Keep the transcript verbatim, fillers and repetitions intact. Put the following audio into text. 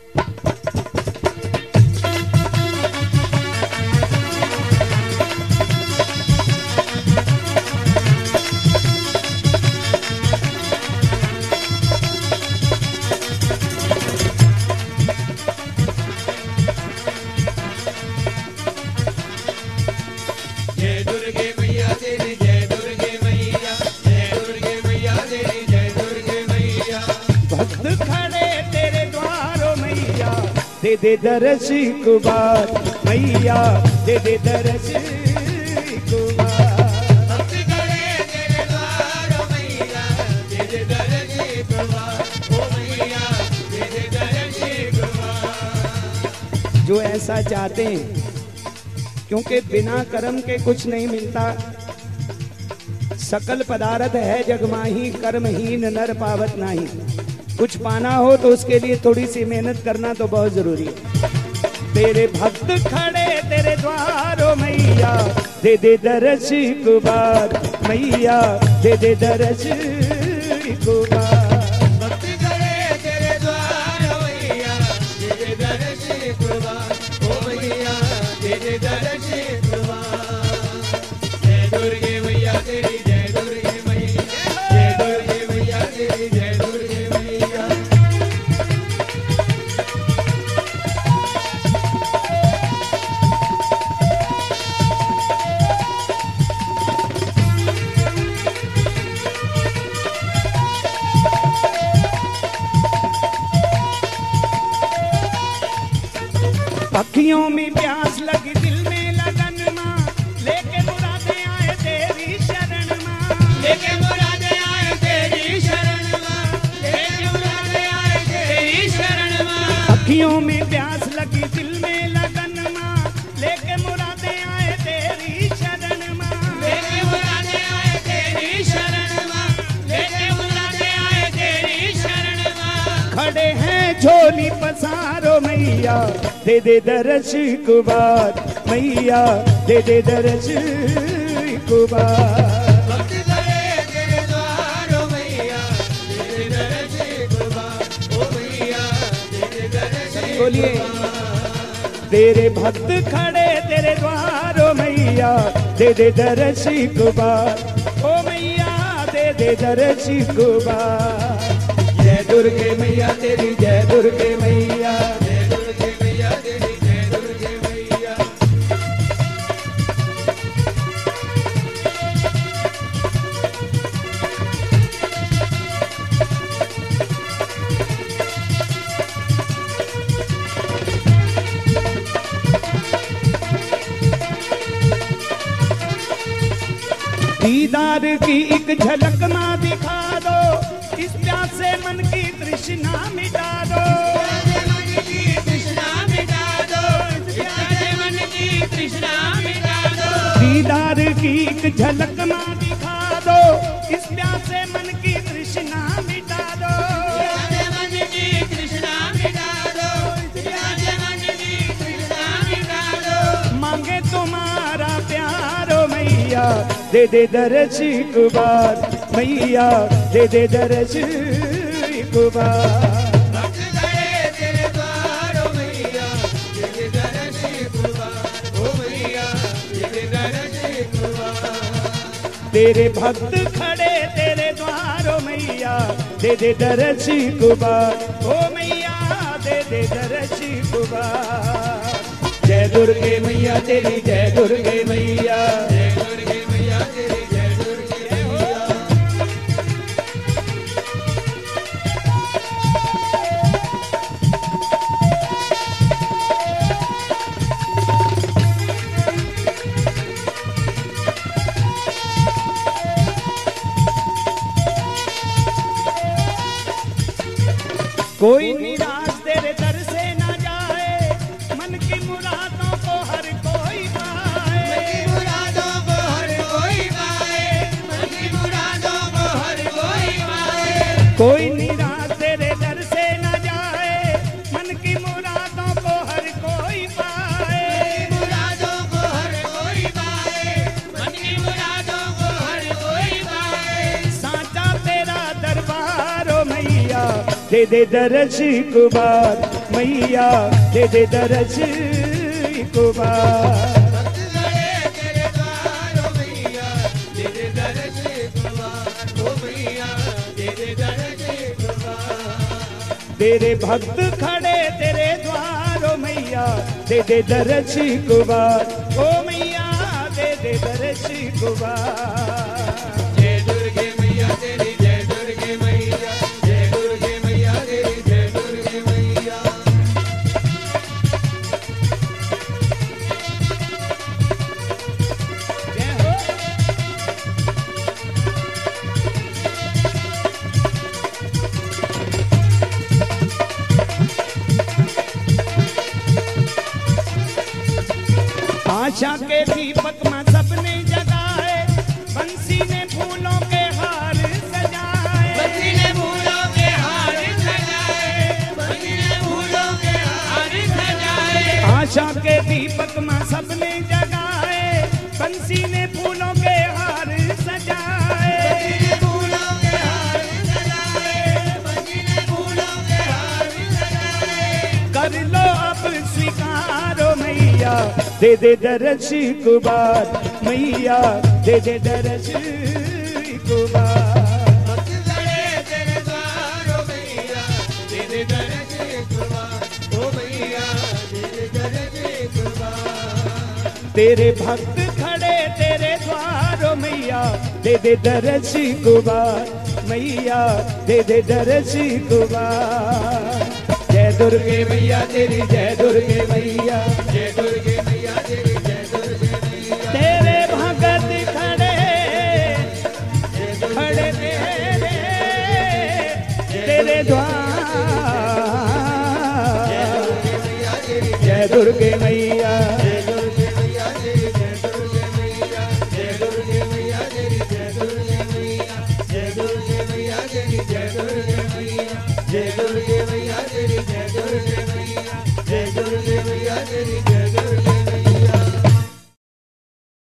दे दे दर्श एक बार मैया, दे दे दर्श एक बार। भक्त खड़े तेरे द्वार ओ मैया, दे दे दर्श एक बार ओ मैया, दे दे दर्श एक बार। जो ऐसा चाहते हैं, क्योंकि बिना कर्म के कुछ नहीं मिलता। सकल पदार्थ है जगमाही, कर्महीन नर पावत नाही। कुछ पाना हो तो उसके लिए थोड़ी सी मेहनत करना तो बहुत जरूरी है। तेरे भक्त खड़े तेरे द्वार ओ मैया, दे दे दर्श एक बार मैया, दे दे दर्श एक बार। भक्त खड़े तेरे द्वार ओ मैया, दे दे दर्श एक बार ओ मैया, दे दे दर्श एक बार। जय दुर्गे मैया तेरी, जय दुर्गे मैया, जय दुर्गे मैया तेरी, जय दुर्गे मैया। अखियों में प्यास लगी, दिल में लगन माँ, लेके मुरादें आए तेरी शरण माँ, लेके मुरादें आए तेरी शरण माँ, लेके मुरादें आए तेरी शरण माँ। अखियों में प्यास लगी, दिल में लगन माँ, लेके मुरादें आए तेरी शरण माँ, लेके मुरादें आए तेरी शरण माँ, लेके मुरादें आए तेरी शरण माँ। खड़े हैं झोली पसारो मैया, दे दे दर्श एक बार मैया, दे दे दर्श एक बार। भक्त खड़े तेरे द्वार ओ मैया, दे दे दर्श एक बार ओ मैया, दे दे दर्श एक बार। बोलिए, तेरे भक्त खड़े तेरे द्वार ओ मैया, दे दे दर्श एक बार ओ मैया, दे दे दर्श एक बार। जय दुर्गे मैया तेरी, जय दुर्गे मैया, जय दुर्गे मैया तेरी, जय दुर्गे मैया। दीदार की एक झलक माँ दिखा दो, इस प्यासे मन की तृष्णा मिटा दो, मन की तृष्णा मिटा दो, प्यासे मन की तृष्णा मिटा दो। दीदार की एक झलक माँ दिखा दो, इस प्यासे मन की तृष्णा मिटा दो, प्यासे मन की तृष्णा मिटा दो, प्यासे मन की तृष्णा मिटा दो। मांगे तुम्हारा प्यार ओ मैया, दे दे दर्श एक बार मैया, दे दे दर्श एक बार। भक्त खड़े तेरे द्वार ओ मैया, दे दे दर्श एक बार ओ मैया, दे दे दर्श एक बार। तेरे भक्त खड़े तेरे द्वार ओ मैया, दे दे दर्श एक बार ओ मैया, दे दे दर्श एक बार। जय दुर्गे मैया तेरी, जय दुर्गे मैया, जय दुर्गे मैया तेरी, जय दुर्गे मैया। कोई निराश तेरे दर से ना जाए, मन की मुरादों को हर कोई पाए, मन की मुरादों को दे दे दर्श एक बार मैया, दे दे दर्श एक बार। तेरे भक्त खड़े तेरे द्वारों मैया, दे दे दर्श एक बार ओ मैया, दे दे दर्श एक बार। जय दुर्गे मैया तेरी, जय दुर्गे मैया, जय दुर्गे मैया तेरी, जय दुर्गे मैया। जय हो। आशा के दीपक में सबने जगाए, बंसी ने फूलों के हार सजाए, बंसी ने फूलों के हार सजाए, बंसी ने फूलों के हार सजाए। आशा के दीपक में सबने जगाए, बंसी ने फूलों के हार सजाए, बंसी ने फूलों के हार सजाए, बंसी ने फूलों के हार सजाए। कर लो अब स्वीकारो मैया, दे दे दर्श एक बार मैया, दे दे दर्श एक बार। भक्त खड़े तेरे द्वारों मैया, दे दे दर्श एक बार ओ मैया, दे दे दर्श एक बार। तेरे भक्त खड़े तेरे द्वारों मैया, दे दे दर्श एक बार मैया, दे दे दर्श एक बार। जय दुर्गे मैया तेरी, जय दुर्गे मैया, जय दुर्गे मैया तेरी, जय दुर्गे मैया। तेरे भगत खड़े खड़े तेरे तेरे द्वार, जय दुर्गे मैया